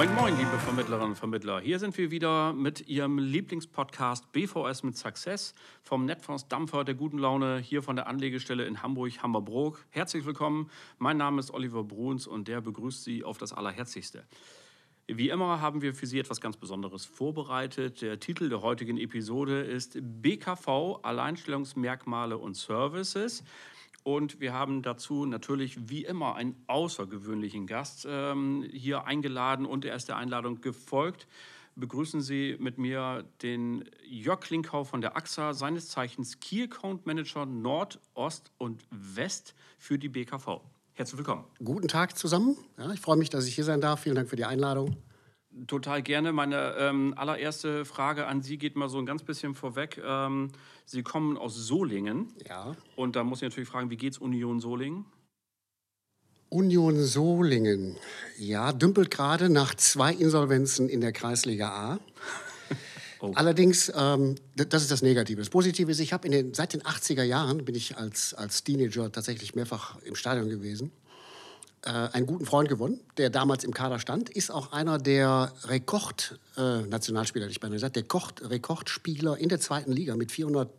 Moin, moin, liebe Vermittlerinnen und Vermittler. Hier sind wir wieder mit Ihrem Lieblingspodcast BVS mit Success vom Netfonds Dampfer der guten Laune hier von der Anlegestelle in Hamburg-Hammerbrook. Herzlich willkommen. Mein Name ist Oliver Bruns und der begrüßt Sie auf das Allerherzlichste. Wie immer haben wir für Sie etwas ganz Besonderes vorbereitet. Der Titel der heutigen Episode ist BKV, Alleinstellungsmerkmale und Services. Und wir haben dazu natürlich wie immer einen außergewöhnlichen Gast hier eingeladen und er ist der Einladung gefolgt. Begrüßen Sie mit mir den Jörg Klinkau von der AXA, seines Zeichens Key Account Manager Nord, Ost und West für die BKV. Herzlich willkommen. Guten Tag zusammen. Ja, ich freue mich, dass ich hier sein darf. Vielen Dank für die Einladung. Total gerne. Meine allererste Frage an Sie geht mal so ein ganz bisschen vorweg. Sie kommen aus Solingen. Ja. Und da muss ich natürlich fragen, wie geht's Union Solingen? Union Solingen, ja, dümpelt gerade nach 2 Insolvenzen in der Kreisliga A. Oh. Allerdings, das ist das Negative. Das Positive ist, ich habe seit den 80er Jahren, bin ich als Teenager tatsächlich mehrfach im Stadion gewesen, einen guten Freund gewonnen, der damals im Kader stand, ist auch einer der Nationalspieler, ich meine, der Rekordspieler in der zweiten Liga mit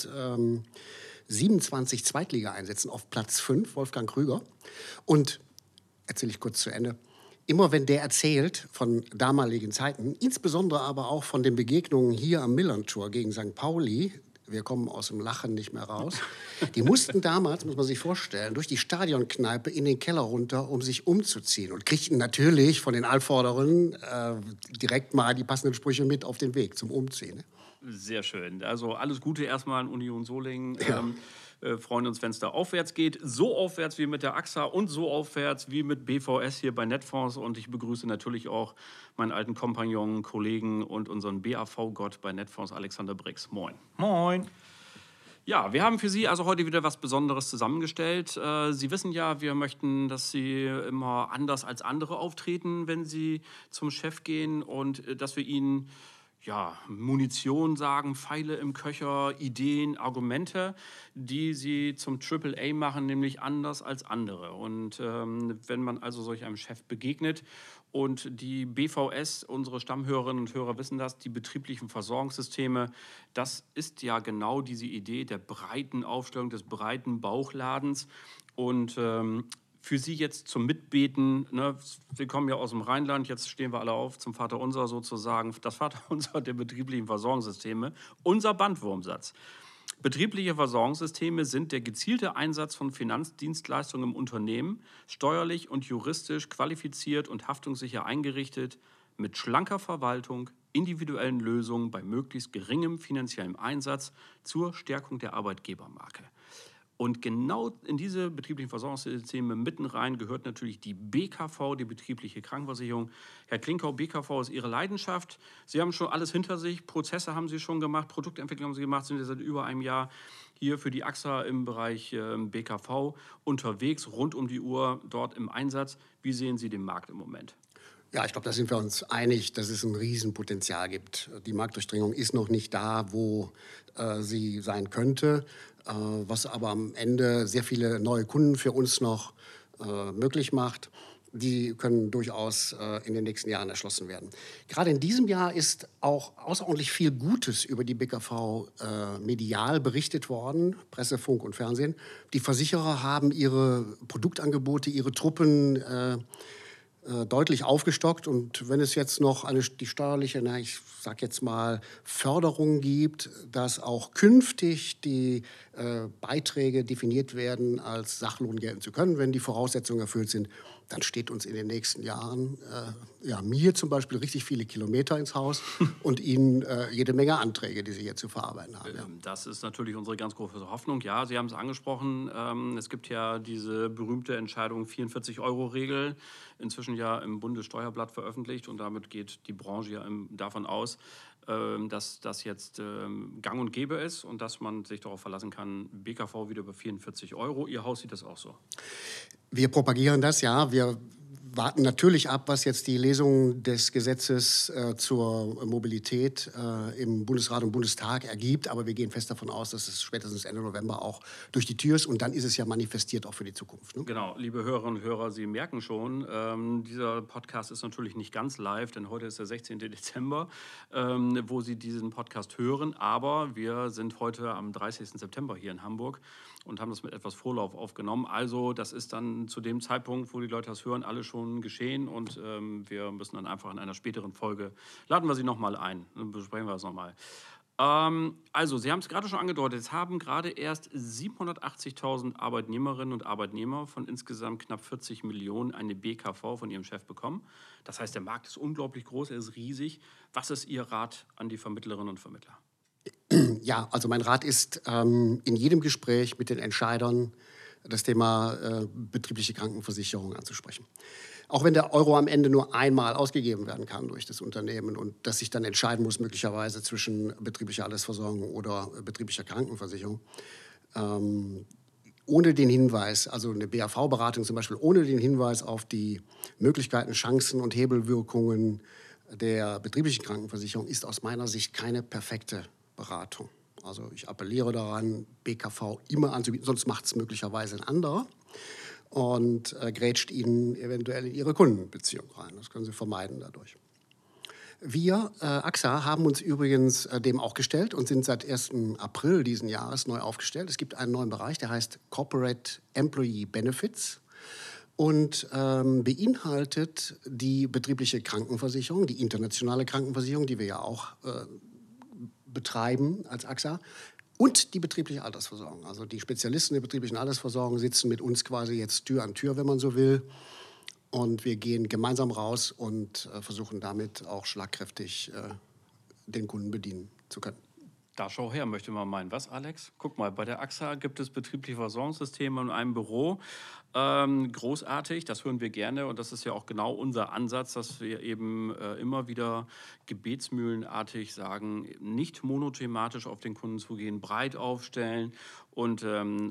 427 Zweitligaeinsätzen auf Platz 5, Wolfgang Krüger. Und, erzähle ich kurz zu Ende, immer wenn der erzählt von damaligen Zeiten, insbesondere aber auch von den Begegnungen hier am Millerntor gegen St. Pauli, wir kommen aus dem Lachen nicht mehr raus. Die mussten damals, muss man sich vorstellen, durch die Stadionkneipe in den Keller runter, um sich umzuziehen. Und kriegten natürlich von den Altvorderen direkt mal die passenden Sprüche mit auf den Weg zum Umziehen. Sehr schön. Also alles Gute erstmal an Union Solingen. Ja. Freuen uns, wenn es da aufwärts geht. So aufwärts wie mit der AXA und so aufwärts wie mit BVS hier bei Netfonds. Und ich begrüße natürlich auch meinen alten Kompagnon, Kollegen und unseren BAV-Gott bei Netfonds, Alexander Brix. Moin. Moin. Ja, wir haben für Sie also heute wieder was Besonderes zusammengestellt. Sie wissen ja, wir möchten, dass Sie immer anders als andere auftreten, wenn Sie zum Chef gehen und dass wir Ihnen Munition sagen, Pfeile im Köcher, Ideen, Argumente, die Sie zum AAA machen, nämlich anders als andere. Und wenn man also solch einem Chef begegnet und die BVS, unsere Stammhörerinnen und Hörer wissen das, die betrieblichen Versorgungssysteme, das ist ja genau diese Idee der breiten Aufstellung, des breiten Bauchladens. Und für Sie jetzt zum Mitbeten, ne? Sie kommen ja aus dem Rheinland, jetzt stehen wir alle auf zum Vaterunser sozusagen, das Vaterunser der betrieblichen Versorgungssysteme, unser Bandwurmsatz. Betriebliche Versorgungssysteme sind der gezielte Einsatz von Finanzdienstleistungen im Unternehmen, steuerlich und juristisch qualifiziert und haftungssicher eingerichtet, mit schlanker Verwaltung, individuellen Lösungen bei möglichst geringem finanziellem Einsatz zur Stärkung der Arbeitgebermarke. Und genau in diese betrieblichen Versorgungssysteme mitten rein gehört natürlich die BKV, die betriebliche Krankenversicherung. Herr Klinkau, BKV ist Ihre Leidenschaft. Sie haben schon alles hinter sich, Prozesse haben Sie schon gemacht, Produktentwicklung haben Sie gemacht, sind seit über einem Jahr hier für die AXA im Bereich BKV unterwegs, rund um die Uhr dort im Einsatz. Wie sehen Sie den Markt im Moment? Ja, ich glaube, da sind wir uns einig, dass es ein Riesenpotenzial gibt. Die Marktdurchdringung ist noch nicht da, wo sie sein könnte, was aber am Ende sehr viele neue Kunden für uns noch möglich macht. Die können durchaus in den nächsten Jahren erschlossen werden. Gerade in diesem Jahr ist auch außerordentlich viel Gutes über die BKV medial berichtet worden, Presse, Funk und Fernsehen. Die Versicherer haben ihre Produktangebote, ihre Truppen deutlich aufgestockt. Und wenn es jetzt noch die steuerliche, ich sag jetzt mal, Förderung gibt, dass auch künftig die Beiträge definiert werden, als Sachlohn gelten zu können, wenn die Voraussetzungen erfüllt sind, dann steht uns in den nächsten Jahren, mir zum Beispiel, richtig viele Kilometer ins Haus und Ihnen jede Menge Anträge, die Sie hier zu verarbeiten haben. Ja. Das ist natürlich unsere ganz große Hoffnung. Ja, Sie haben es angesprochen, es gibt ja diese berühmte Entscheidung 44-Euro-Regel, inzwischen ja im Bundessteuerblatt veröffentlicht und damit geht die Branche ja davon aus, dass das jetzt gang und gäbe ist und dass man sich darauf verlassen kann, BKV wieder über 44 Euro. Ihr Haus sieht das auch so? Wir propagieren das, ja. Wir warten natürlich ab, was jetzt die Lesung des Gesetzes zur Mobilität im Bundesrat und Bundestag ergibt. Aber wir gehen fest davon aus, dass es spätestens Ende November auch durch die Tür ist. Und dann ist es ja manifestiert auch für die Zukunft. Ne? Genau, liebe Hörerinnen und Hörer, Sie merken schon, dieser Podcast ist natürlich nicht ganz live, denn heute ist der 16. Dezember, wo Sie diesen Podcast hören. Aber wir sind heute am 30. September hier in Hamburg und haben das mit etwas Vorlauf aufgenommen. Also das ist dann zu dem Zeitpunkt, wo die Leute das hören, alles schon geschehen. Und wir müssen dann einfach in einer späteren Folge, laden wir Sie nochmal ein, dann besprechen wir das nochmal. Also, Sie haben es gerade schon angedeutet, es haben gerade erst 780.000 Arbeitnehmerinnen und Arbeitnehmer von insgesamt knapp 40 Millionen eine BKV von ihrem Chef bekommen. Das heißt, der Markt ist unglaublich groß, er ist riesig. Was ist Ihr Rat an die Vermittlerinnen und Vermittler? Ja, also mein Rat ist, in jedem Gespräch mit den Entscheidern das Thema betriebliche Krankenversicherung anzusprechen. Auch wenn der Euro am Ende nur einmal ausgegeben werden kann durch das Unternehmen und das sich dann entscheiden muss, möglicherweise zwischen betrieblicher Altersversorgung oder betrieblicher Krankenversicherung, ohne den Hinweis, also eine BAV-Beratung zum Beispiel, ohne den Hinweis auf die Möglichkeiten, Chancen und Hebelwirkungen der betrieblichen Krankenversicherung ist aus meiner Sicht keine perfekte Beratung. Also ich appelliere daran, BKV immer anzubieten, sonst macht es möglicherweise ein anderer und grätscht Ihnen eventuell in Ihre Kundenbeziehung rein. Das können Sie vermeiden dadurch. Wir, AXA, haben uns übrigens dem auch gestellt und sind seit 1. April diesen Jahres neu aufgestellt. Es gibt einen neuen Bereich, der heißt Corporate Employee Benefits und beinhaltet die betriebliche Krankenversicherung, die internationale Krankenversicherung, die wir ja auch betreiben als AXA, und die betriebliche Altersversorgung. Also die Spezialisten der betrieblichen Altersversorgung sitzen mit uns quasi jetzt Tür an Tür, wenn man so will. Und wir gehen gemeinsam raus und versuchen damit auch schlagkräftig den Kunden bedienen zu können. Da schau her, möchte man meinen. Was, Alex? Guck mal, bei der AXA gibt es betriebliche Versorgungssysteme in einem Büro. Großartig, das hören wir gerne und das ist ja auch genau unser Ansatz, dass wir eben immer wieder gebetsmühlenartig sagen, nicht monothematisch auf den Kunden zugehen, breit aufstellen. Und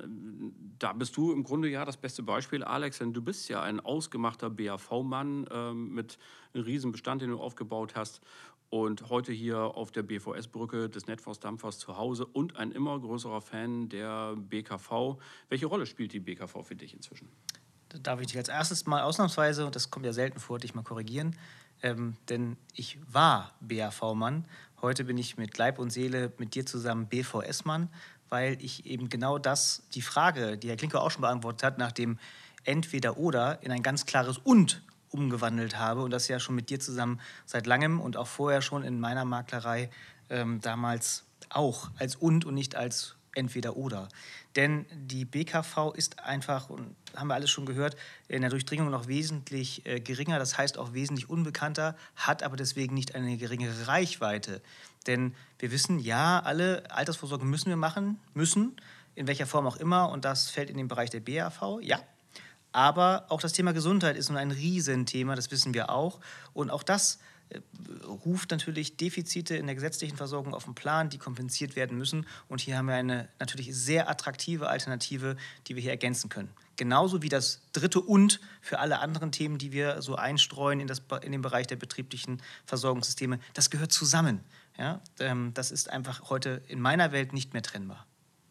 da bist du im Grunde ja das beste Beispiel, Alex, denn du bist ja ein ausgemachter BAV-Mann mit einem riesen Bestand, den du aufgebaut hast. Und heute hier auf der BVS-Brücke des Netforce-Dampfers zu Hause und ein immer größerer Fan der BKV. Welche Rolle spielt die BKV für dich inzwischen? Da darf ich dich als erstes mal ausnahmsweise, und das kommt ja selten vor, dich mal korrigieren, denn ich war BAV-Mann. Heute bin ich mit Leib und Seele mit dir zusammen BVS-Mann, weil ich eben genau das, die Frage, die Herr Klinker auch schon beantwortet hat, nach dem Entweder-Oder in ein ganz klares Und umgewandelt habe und das ja schon mit dir zusammen seit langem und auch vorher schon in meiner Maklerei damals auch als und nicht als Entweder-Oder. Denn die BKV ist einfach, und haben wir alles schon gehört, in der Durchdringung noch wesentlich geringer, das heißt auch wesentlich unbekannter, hat aber deswegen nicht eine geringere Reichweite. Denn wir wissen, ja, alle Altersvorsorge müssen wir machen, in welcher Form auch immer, und das fällt in den Bereich der BAV, ja. Aber auch das Thema Gesundheit ist nun ein Riesenthema, das wissen wir auch. Und auch das ruft natürlich Defizite in der gesetzlichen Versorgung auf den Plan, die kompensiert werden müssen. Und hier haben wir eine natürlich sehr attraktive Alternative, die wir hier ergänzen können. Genauso wie das dritte Und für alle anderen Themen, die wir so einstreuen in den Bereich der betrieblichen Versorgungssysteme. Das gehört zusammen. Ja? Das ist einfach heute in meiner Welt nicht mehr trennbar.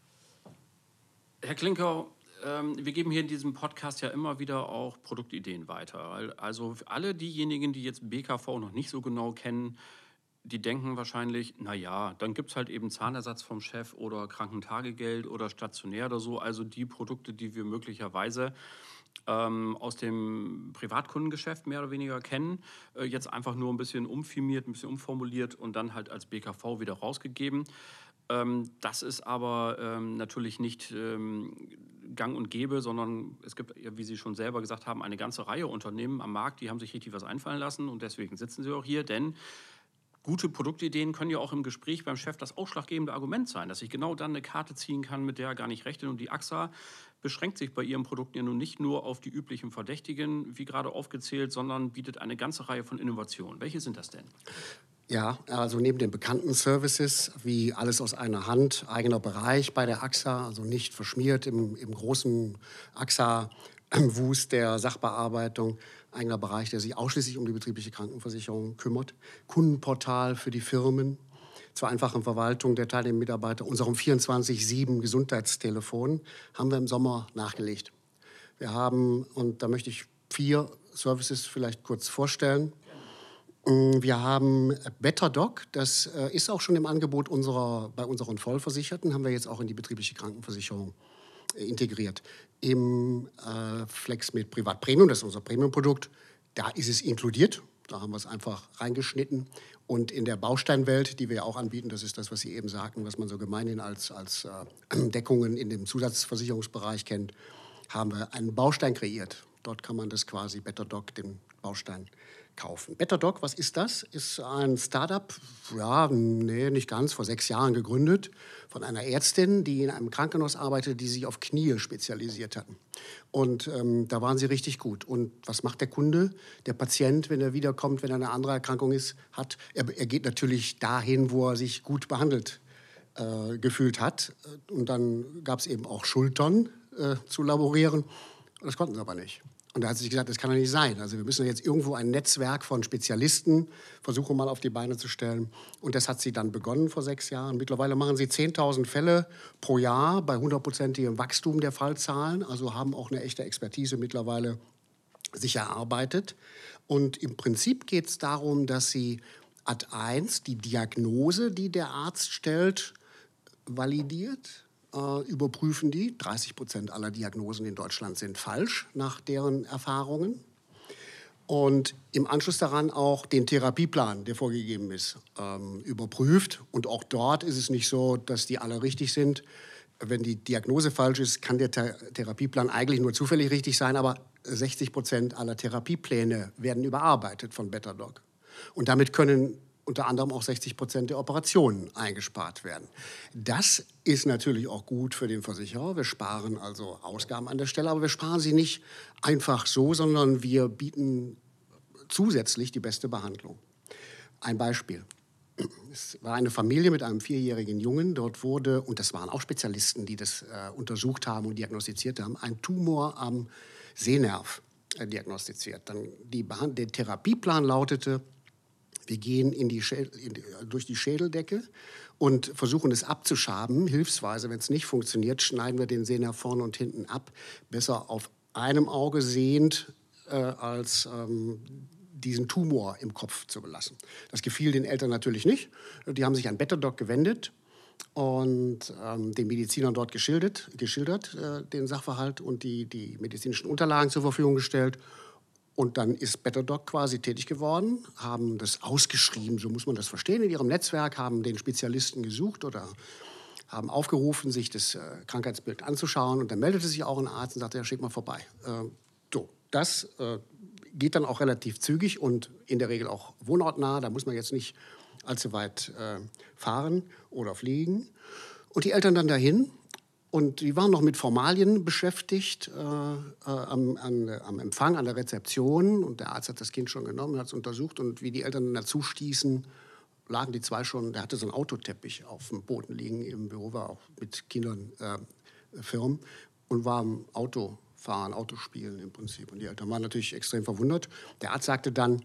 Herr Klinker, wir geben hier in diesem Podcast ja immer wieder auch Produktideen weiter. Also für alle diejenigen, die jetzt BKV noch nicht so genau kennen, die denken wahrscheinlich, naja, dann gibt es halt eben Zahnersatz vom Chef oder Krankentagegeld oder stationär oder so. Also die Produkte, die wir möglicherweise aus dem Privatkundengeschäft mehr oder weniger kennen, jetzt einfach nur ein bisschen umfirmiert, ein bisschen umformuliert und dann halt als BKV wieder rausgegeben. Das ist aber natürlich nicht gang und gäbe, sondern es gibt, wie Sie schon selber gesagt haben, eine ganze Reihe Unternehmen am Markt, die haben sich richtig was einfallen lassen und deswegen sitzen sie auch hier, denn gute Produktideen können ja auch im Gespräch beim Chef das ausschlaggebende Argument sein, dass ich genau dann eine Karte ziehen kann, mit der er gar nicht rechnet. Und die AXA beschränkt sich bei ihren Produkten ja nun nicht nur auf die üblichen Verdächtigen, wie gerade aufgezählt, sondern bietet eine ganze Reihe von Innovationen. Welche sind das denn? Ja, also neben den bekannten Services wie alles aus einer Hand, eigener Bereich bei der AXA, also nicht verschmiert im großen AXA-Wust der Sachbearbeitung, eigener Bereich, der sich ausschließlich um die betriebliche Krankenversicherung kümmert. Kundenportal für die Firmen, zur einfachen Verwaltung der teilnehmenden Mitarbeiter, unserem 24/7 Gesundheitstelefon, haben wir im Sommer nachgelegt. Wir haben, und da möchte ich 4 Services vielleicht kurz vorstellen. Wir haben BetterDoc, das ist auch schon im Angebot bei unseren Vollversicherten, haben wir jetzt auch in die betriebliche Krankenversicherung integriert. Im FlexMed Privat Premium, das ist unser Premium-Produkt, da ist es inkludiert. Da haben wir es einfach reingeschnitten. Und in der Bausteinwelt, die wir ja auch anbieten, das ist das, was Sie eben sagten, was man so gemeinhin als Deckungen in dem Zusatzversicherungsbereich kennt, haben wir einen Baustein kreiert. Dort kann man das quasi, BetterDoc, den Baustein kaufen. BetterDoc, was ist das? Ist ein Startup, ja, nee, nicht ganz, vor 6 Jahren gegründet, von einer Ärztin, die in einem Krankenhaus arbeitet, die sich auf Knie spezialisiert hatten. Und da waren sie richtig gut. Und was macht der Kunde? Der Patient, wenn er wiederkommt, wenn er eine andere Erkrankung hat, er geht natürlich dahin, wo er sich gut behandelt gefühlt hat. Und dann gab es eben auch Schultern zu laborieren. Und das konnten sie aber nicht. Und da hat sie sich gesagt, das kann ja nicht sein. Also wir müssen jetzt irgendwo ein Netzwerk von Spezialisten versuchen mal auf die Beine zu stellen. Und das hat sie dann begonnen vor 6 Jahren. Mittlerweile machen sie 10.000 Fälle pro Jahr bei 100%igem Wachstum der Fallzahlen. Also haben auch eine echte Expertise mittlerweile sich erarbeitet. Und im Prinzip geht es darum, dass sie Ad 1 die Diagnose, die der Arzt stellt, validiert. Überprüfen die. 30% aller Diagnosen in Deutschland sind falsch, nach deren Erfahrungen. Und im Anschluss daran auch den Therapieplan, der vorgegeben ist, überprüft. Und auch dort ist es nicht so, dass die alle richtig sind. Wenn die Diagnose falsch ist, kann der Therapieplan eigentlich nur zufällig richtig sein, aber 60% aller Therapiepläne werden überarbeitet von BetterDoc. Und damit können unter anderem auch 60% der Operationen eingespart werden. Das ist natürlich auch gut für den Versicherer. Wir sparen also Ausgaben an der Stelle, aber wir sparen sie nicht einfach so, sondern wir bieten zusätzlich die beste Behandlung. Ein Beispiel. Es war eine Familie mit einem 4-jährigen Jungen. Dort wurde, und das waren auch Spezialisten, die das untersucht haben und diagnostiziert haben, ein Tumor am Sehnerv diagnostiziert. Dann der Therapieplan lautete: Wir gehen durch die Schädeldecke und versuchen es abzuschaben. Hilfsweise, wenn es nicht funktioniert, schneiden wir den Sehnerv vorne und hinten ab. Besser auf einem Auge sehend, als diesen Tumor im Kopf zu belassen. Das gefiel den Eltern natürlich nicht. Die haben sich an BetterDoc gewendet und den Medizinern dort geschildert, den Sachverhalt und die medizinischen Unterlagen zur Verfügung gestellt. Und dann ist BetterDoc quasi tätig geworden, haben das ausgeschrieben, so muss man das verstehen, in ihrem Netzwerk, haben den Spezialisten gesucht oder haben aufgerufen, sich das Krankheitsbild anzuschauen. Und dann meldete sich auch ein Arzt und sagte, ja, schick mal vorbei. Das geht dann auch relativ zügig und in der Regel auch wohnortnah. Da muss man jetzt nicht allzu weit fahren oder fliegen. Und die Eltern dann dahin. Und die waren noch mit Formalien beschäftigt am Empfang, an der Rezeption. Und der Arzt hat das Kind schon genommen, hat es untersucht. Und wie die Eltern dann dazu stießen, lagen die zwei schon, der hatte so einen Autoteppich auf dem Boden liegen im Büro, war auch mit Kindern Firmen und war am Autofahren, Autospielen im Prinzip. Und die Eltern waren natürlich extrem verwundert. Der Arzt sagte dann,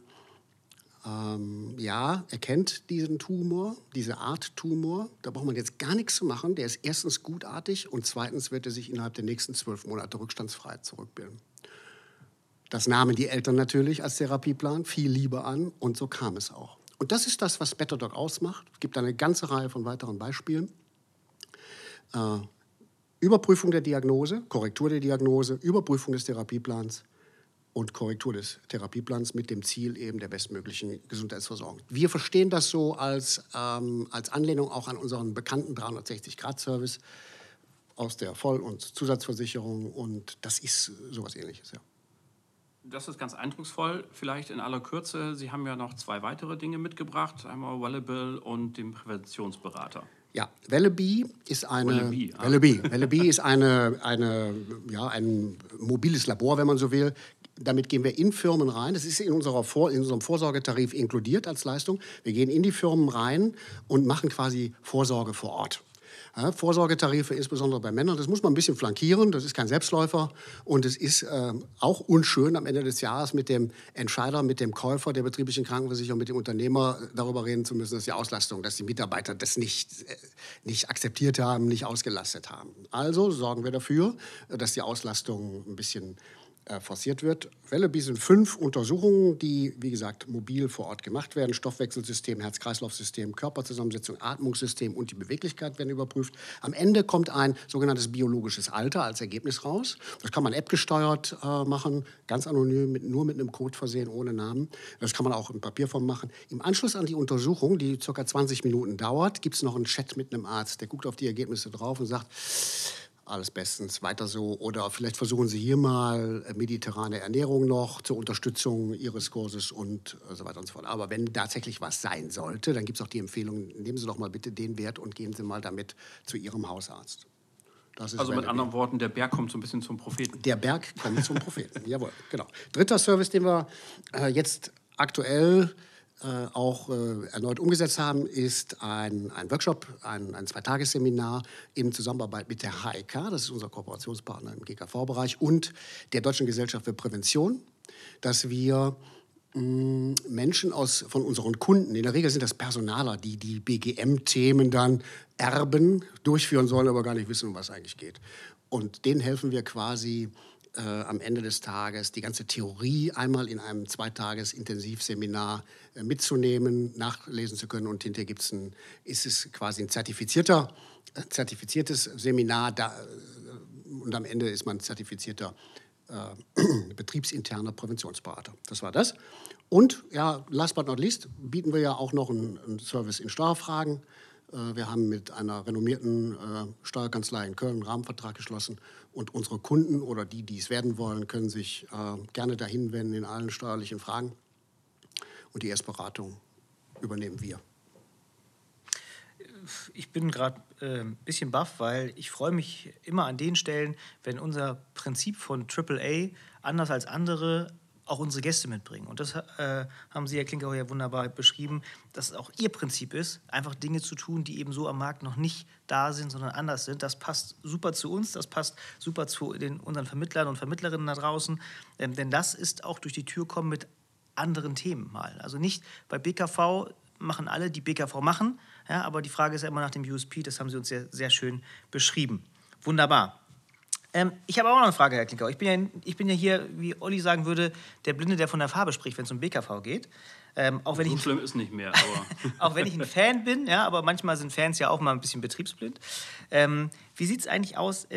ja, er kennt diesen Tumor, diese Art Tumor. Da braucht man jetzt gar nichts zu machen. Der ist erstens gutartig und zweitens wird er sich innerhalb der nächsten 12 Monate rückstandsfrei zurückbilden. Das nahmen die Eltern natürlich als Therapieplan viel lieber an und so kam es auch. Und das ist das, was BetterDoc ausmacht. Es gibt eine ganze Reihe von weiteren Beispielen. Überprüfung der Diagnose, Korrektur der Diagnose, Überprüfung des Therapieplans und Korrektur des Therapieplans mit dem Ziel eben der bestmöglichen Gesundheitsversorgung. Wir verstehen das so als Anlehnung auch an unseren bekannten 360-Grad-Service aus der Voll- und Zusatzversicherung und das ist sowas Ähnliches, ja. Das ist ganz eindrucksvoll. Vielleicht in aller Kürze, Sie haben ja noch 2 weitere Dinge mitgebracht, einmal Wellable und den Präventionsberater. Ja, Wellebe ist ein mobiles Labor, wenn man so will. Damit gehen wir in Firmen rein. Das ist in unserem Vorsorgetarif inkludiert als Leistung. Wir gehen in die Firmen rein und machen quasi Vorsorge vor Ort. Ja, Vorsorgetarife, insbesondere bei Männern, das muss man ein bisschen flankieren, das ist kein Selbstläufer und es ist auch unschön am Ende des Jahres mit dem Entscheider, mit dem Käufer der betrieblichen Krankenversicherung, mit dem Unternehmer darüber reden zu müssen, dass die Auslastung, dass die Mitarbeiter das nicht akzeptiert haben, nicht ausgelastet haben. Also sorgen wir dafür, dass die Auslastung ein bisschen forciert wird. Welleby sind 5 Untersuchungen, die, wie gesagt, mobil vor Ort gemacht werden. Stoffwechselsystem, Herz-Kreislauf-System, Körperzusammensetzung, Atmungssystem und die Beweglichkeit werden überprüft. Am Ende kommt ein sogenanntes biologisches Alter als Ergebnis raus. Das kann man appgesteuert machen, ganz anonym, nur mit einem Code versehen, ohne Namen. Das kann man auch in Papierform machen. Im Anschluss an die Untersuchung, die ca. 20 Minuten dauert, gibt es noch einen Chat mit einem Arzt. Der guckt auf die Ergebnisse drauf und sagt, alles bestens, weiter so. Oder vielleicht versuchen Sie hier mal mediterrane Ernährung noch zur Unterstützung Ihres Kurses und so weiter und so fort. Aber wenn tatsächlich was sein sollte, dann gibt es auch die Empfehlung, nehmen Sie doch mal bitte den Wert und gehen Sie mal damit zu Ihrem Hausarzt. Das ist Also mit anderen Worten, der Berg kommt so ein bisschen zum Propheten. Der Berg kommt zum Propheten, jawohl, genau. Dritter Service, den wir jetzt aktuell auch erneut umgesetzt haben, ist ein Workshop, ein 2-Tagesseminar in Zusammenarbeit mit der HEK, das ist unser Kooperationspartner im GKV-Bereich, und der Deutschen Gesellschaft für Prävention, dass wir Menschen von unseren Kunden, in der Regel sind das Personaler, die die BGM-Themen dann erben, durchführen sollen, aber gar nicht wissen, um was eigentlich geht. Und denen helfen wir quasi am Ende des Tages die ganze Theorie einmal in einem 2-Tages-Intensivseminar mitzunehmen, nachlesen zu können. Und hinterher ist es quasi ein zertifiziertes Seminar. Und am Ende ist man zertifizierter betriebsinterner Präventionsberater. Das war das. Und ja, last but not least bieten wir ja auch noch einen Service in Steuerfragen. Wir haben mit einer renommierten Steuerkanzlei in Köln einen Rahmenvertrag geschlossen. Und unsere Kunden oder die es werden wollen, können sich gerne dahin wenden in allen steuerlichen Fragen. Und die Erstberatung übernehmen wir. Ich bin gerade ein bisschen baff, weil ich freue mich immer an den Stellen, wenn unser Prinzip von AAA anders als andere auch unsere Gäste mitbringen. Und das haben Sie, Herr Klinkauer, ja wunderbar beschrieben, dass es auch Ihr Prinzip ist, einfach Dinge zu tun, die eben so am Markt noch nicht da sind, sondern anders sind. Das passt super zu uns, das passt super zu unseren Vermittlern und Vermittlerinnen da draußen, denn das ist auch durch die Tür kommen mit anderen Themen mal. Also nicht bei BKV machen alle, die BKV machen, ja, aber die Frage ist ja immer nach dem USP, das haben Sie uns sehr, sehr schön beschrieben. Wunderbar. Ich habe auch noch eine Frage, Herr Klinkauer. Ich bin ja hier, wie Olli sagen würde, der Blinde, der von der Farbe spricht, wenn es um BKV geht. Auch wenn so schlimm ist nicht mehr. Aber auch wenn ich ein Fan bin, ja, aber manchmal sind Fans ja auch mal ein bisschen betriebsblind. Wie sieht es eigentlich aus?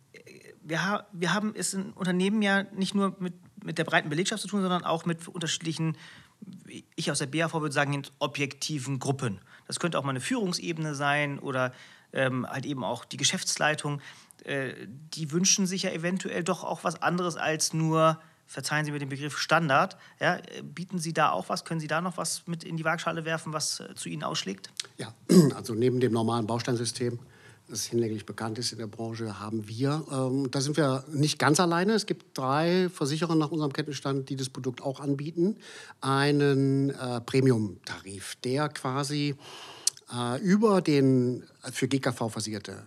Wir haben es in Unternehmen ja nicht nur mit der breiten Belegschaft zu tun, sondern auch mit unterschiedlichen, ich aus der BAV würde sagen, objektiven Gruppen. Das könnte auch mal eine Führungsebene sein oder halt eben auch die Geschäftsleitung. Die wünschen sich ja eventuell doch auch was anderes als nur, verzeihen Sie mir den Begriff, Standard. Ja, bieten Sie da auch was? Können Sie da noch was mit in die Waagschale werfen, was zu Ihnen ausschlägt? Ja, also neben dem normalen Bausteinsystem, das hinlänglich bekannt ist in der Branche, haben wir, da sind wir nicht ganz alleine. Es gibt 3 Versicherer nach unserem Kenntnisstand, die das Produkt auch anbieten, einen Premium-Tarif, der quasi über den für GKV versicherte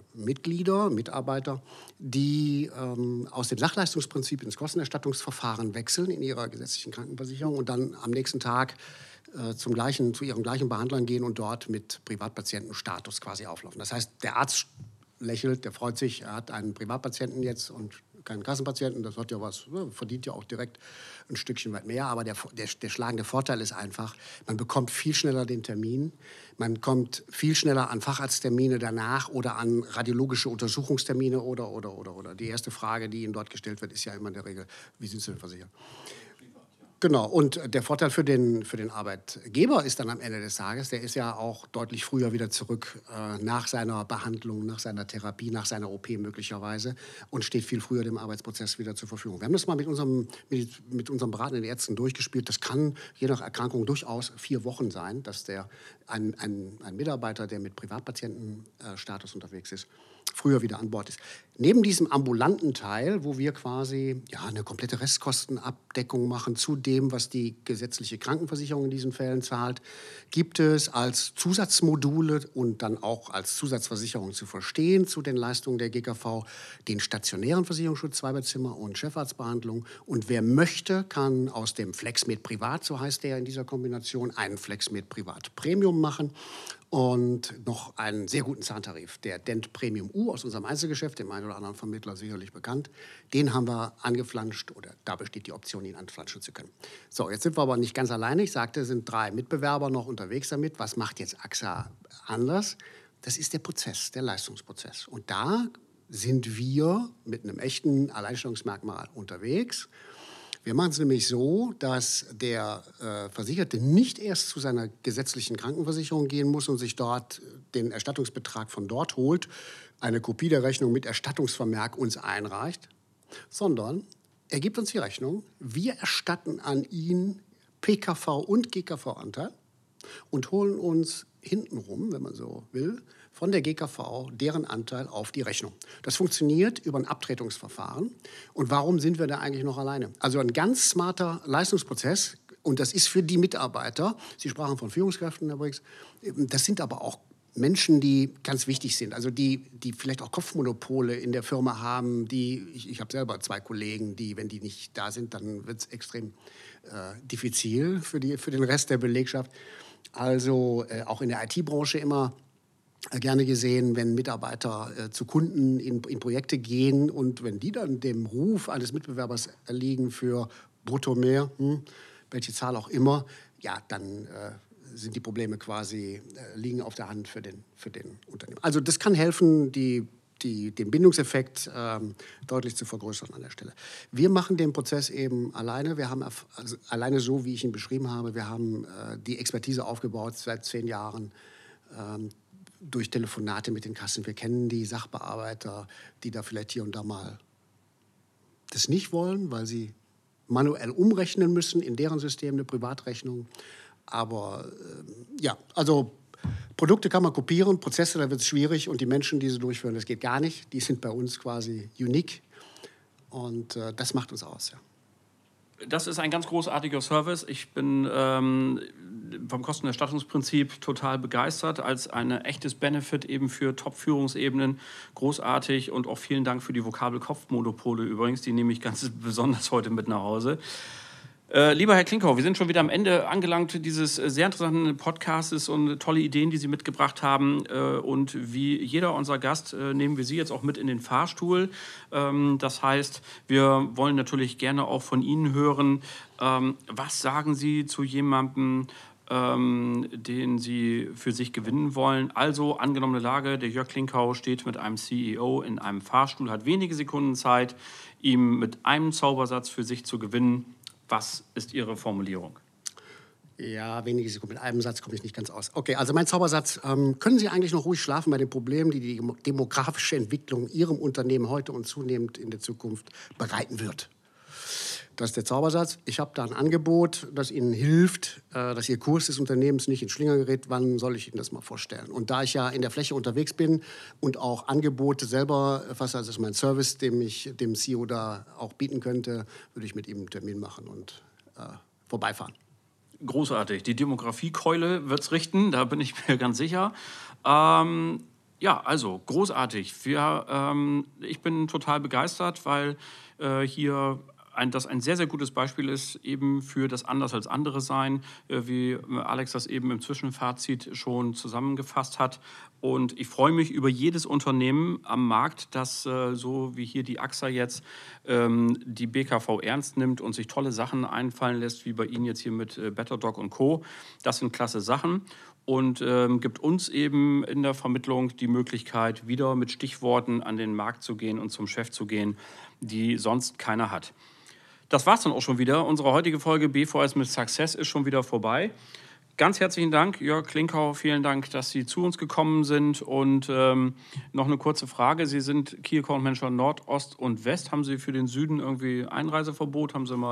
Mitarbeiter, die aus dem Sachleistungsprinzip ins Kostenerstattungsverfahren wechseln in ihrer gesetzlichen Krankenversicherung und dann am nächsten Tag zu ihrem gleichen Behandler gehen und dort mit Privatpatientenstatus quasi auflaufen. Das heißt, der Arzt lächelt, der freut sich, er hat einen Privatpatienten jetzt und keinen Kassenpatienten, das hat ja was, verdient ja auch direkt ein Stückchen weit mehr, aber der schlagende Vorteil ist einfach, man bekommt viel schneller den Termin, man kommt viel schneller an Facharzttermine danach oder an radiologische Untersuchungstermine oder. Die erste Frage, die Ihnen dort gestellt wird, ist ja immer in der Regel, wie sind Sie denn versichert? Genau, und der Vorteil für den Arbeitgeber ist dann am Ende des Tages, der ist ja auch deutlich früher wieder zurück nach seiner Behandlung, nach seiner Therapie, nach seiner OP möglicherweise und steht viel früher dem Arbeitsprozess wieder zur Verfügung. Wir haben das mal mit unserem beratenden Ärzten durchgespielt. Das kann je nach Erkrankung durchaus 4 Wochen sein, dass ein Mitarbeiter, der mit Privatpatientenstatus unterwegs ist, früher wieder an Bord ist. Neben diesem ambulanten Teil, wo wir quasi eine komplette Restkostenabdeckung machen zu dem, was die gesetzliche Krankenversicherung in diesen Fällen zahlt, gibt es als Zusatzmodule und dann auch als Zusatzversicherung zu verstehen zu den Leistungen der GKV den stationären Versicherungsschutz, Zweibettzimmer und Chefarztbehandlung. Und wer möchte, kann aus dem FlexMed Privat, so heißt der in dieser Kombination, einen FlexMed Privat Premium machen. Und noch einen sehr guten Zahntarif, der Dent Premium U aus unserem Einzelgeschäft, dem einen oder anderen Vermittler sicherlich bekannt. Den haben wir angeflanscht oder da besteht die Option, ihn anflanschen zu können. So, jetzt sind wir aber nicht ganz alleine. Ich sagte, es sind 3 Mitbewerber noch unterwegs damit. Was macht jetzt AXA anders? Das ist der Prozess, der Leistungsprozess. Und da sind wir mit einem echten Alleinstellungsmerkmal unterwegs. Wir machen es nämlich so, dass der Versicherte nicht erst zu seiner gesetzlichen Krankenversicherung gehen muss und sich dort den Erstattungsbetrag von dort holt, eine Kopie der Rechnung mit Erstattungsvermerk uns einreicht, sondern er gibt uns die Rechnung, wir erstatten an ihn PKV und GKV-Anteil und holen uns hintenrum, wenn man so will, von der GKV deren Anteil auf die Rechnung. Das funktioniert über ein Abtretungsverfahren. Und warum sind wir da eigentlich noch alleine? Also ein ganz smarter Leistungsprozess. Und das ist für die Mitarbeiter, Sie sprachen von Führungskräften übrigens, das sind aber auch Menschen, die ganz wichtig sind. Also die vielleicht auch Kopfmonopole in der Firma haben. Ich habe selber 2 Kollegen, die, wenn die nicht da sind, dann wird es extrem diffizil für den Rest der Belegschaft. Also auch in der IT-Branche immer gerne gesehen, wenn Mitarbeiter zu Kunden in Projekte gehen und wenn die dann dem Ruf eines Mitbewerbers erliegen für brutto mehr, welche Zahl auch immer, ja, dann sind die Probleme quasi, liegen auf der Hand für den Unternehmer. Also das kann helfen, den Bindungseffekt deutlich zu vergrößern an der Stelle. Wir machen den Prozess eben alleine. Wir haben alleine so, wie ich ihn beschrieben habe, wir haben die Expertise aufgebaut seit 10 Jahren, durch Telefonate mit den Kassen. Wir kennen die Sachbearbeiter, die da vielleicht hier und da mal das nicht wollen, weil sie manuell umrechnen müssen in deren System eine Privatrechnung. Aber also Produkte kann man kopieren, Prozesse, da wird es schwierig und die Menschen, die sie durchführen, das geht gar nicht. Die sind bei uns quasi unique und das macht uns aus, ja. Das ist ein ganz großartiger Service. Ich bin vom Kostenerstattungsprinzip total begeistert, als ein echtes Benefit eben für Top-Führungsebenen. Großartig und auch vielen Dank für die Vokabel Kopfmonopole übrigens. Die nehme ich ganz besonders heute mit nach Hause. Lieber Herr Klinkau, wir sind schon wieder am Ende angelangt dieses sehr interessanten Podcasts und tolle Ideen, die Sie mitgebracht haben. Und wie jeder unser Gast nehmen wir Sie jetzt auch mit in den Fahrstuhl. Das heißt, wir wollen natürlich gerne auch von Ihnen hören, was sagen Sie zu jemandem, den Sie für sich gewinnen wollen. Also angenommene Lage, der Jörg Klinkau steht mit einem CEO in einem Fahrstuhl, hat wenige Sekunden Zeit, ihm mit einem Zaubersatz für sich zu gewinnen. Was ist Ihre Formulierung? Ja, wenige Sekunden. Mit einem Satz komme ich nicht ganz aus. Okay, also mein Zaubersatz. Können Sie eigentlich noch ruhig schlafen bei den Problemen, die die demografische Entwicklung Ihrem Unternehmen heute und zunehmend in der Zukunft bereiten wird? Das ist der Zaubersatz. Ich habe da ein Angebot, das Ihnen hilft, dass Ihr Kurs des Unternehmens nicht in Schlinger gerät. Wann soll ich Ihnen das mal vorstellen? Und da ich ja in der Fläche unterwegs bin und auch Angebote selber fasse, also das ist mein Service, dem ich dem CEO da auch bieten könnte, würde ich mit ihm einen Termin machen und vorbeifahren. Großartig. Die Demografiekeule wird es richten, da bin ich mir ganz sicher. Also großartig. Ich bin total begeistert, weil hier das ein sehr, sehr gutes Beispiel ist eben für das Anders als andere sein, wie Alex das eben im Zwischenfazit schon zusammengefasst hat. Und ich freue mich über jedes Unternehmen am Markt, das so wie hier die AXA jetzt die BKV ernst nimmt und sich tolle Sachen einfallen lässt, wie bei Ihnen jetzt hier mit BetterDoc und Co. Das sind klasse Sachen. Und gibt uns eben in der Vermittlung die Möglichkeit, wieder mit Stichworten an den Markt zu gehen und zum Chef zu gehen, die sonst keiner hat. Das war's dann auch schon wieder. Unsere heutige Folge BVS mit Success ist schon wieder vorbei. Ganz herzlichen Dank, Jörg Klinkau. Vielen Dank, dass Sie zu uns gekommen sind. Und noch eine kurze Frage. Sie sind Key Account Manager Nord, Ost und West. Haben Sie für den Süden irgendwie Einreiseverbot? Haben Sie mal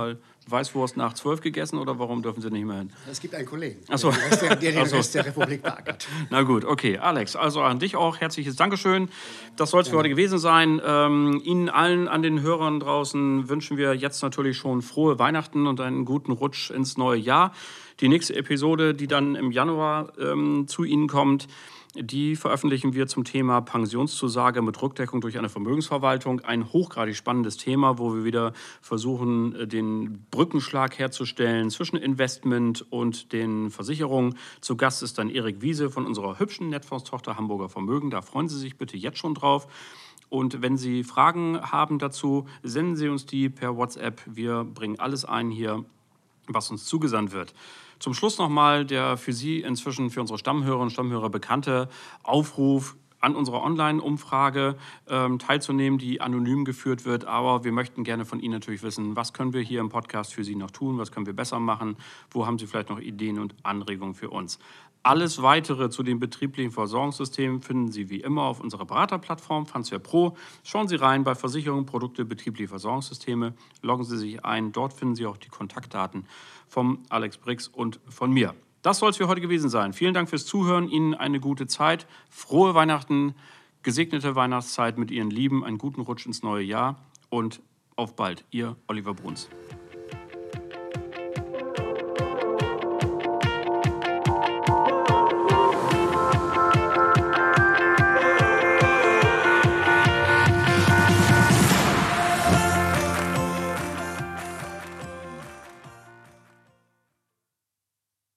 Weißwurst nach 12 gegessen oder warum dürfen Sie nicht mehr hin? Es gibt einen Kollegen, Ach so. der den Rest der Republik beackert. Na gut, okay. Alex, also an dich auch herzliches Dankeschön. Das soll es für heute gewesen sein. Ihnen allen an den Hörern draußen wünschen wir jetzt natürlich schon frohe Weihnachten und einen guten Rutsch ins neue Jahr. Die nächste Episode, die dann im Januar zu Ihnen kommt, die veröffentlichen wir zum Thema Pensionszusage mit Rückdeckung durch eine Vermögensverwaltung. Ein hochgradig spannendes Thema, wo wir wieder versuchen, den Brückenschlag herzustellen zwischen Investment und den Versicherungen. Zu Gast ist dann Erik Wiese von unserer hübschen Netfondstochter Hamburger Vermögen. Da freuen Sie sich bitte jetzt schon drauf. Und wenn Sie Fragen haben dazu, senden Sie uns die per WhatsApp. Wir bringen alles ein hier, was uns zugesandt wird. Zum Schluss nochmal der für Sie inzwischen, für unsere Stammhörerinnen und Stammhörer bekannte Aufruf, an unserer Online-Umfrage teilzunehmen, die anonym geführt wird. Aber wir möchten gerne von Ihnen natürlich wissen, was können wir hier im Podcast für Sie noch tun, was können wir besser machen, wo haben Sie vielleicht noch Ideen und Anregungen für uns. Alles Weitere zu den betrieblichen Versorgungssystemen finden Sie wie immer auf unserer Beraterplattform Fansfair Pro. Schauen Sie rein bei Versicherungen, Produkte, betriebliche Versorgungssysteme. Loggen Sie sich ein. Dort finden Sie auch die Kontaktdaten vom Alex Brix und von mir. Das soll es für heute gewesen sein. Vielen Dank fürs Zuhören. Ihnen eine gute Zeit. Frohe Weihnachten, gesegnete Weihnachtszeit mit Ihren Lieben. Einen guten Rutsch ins neue Jahr und auf bald. Ihr Oliver Bruns.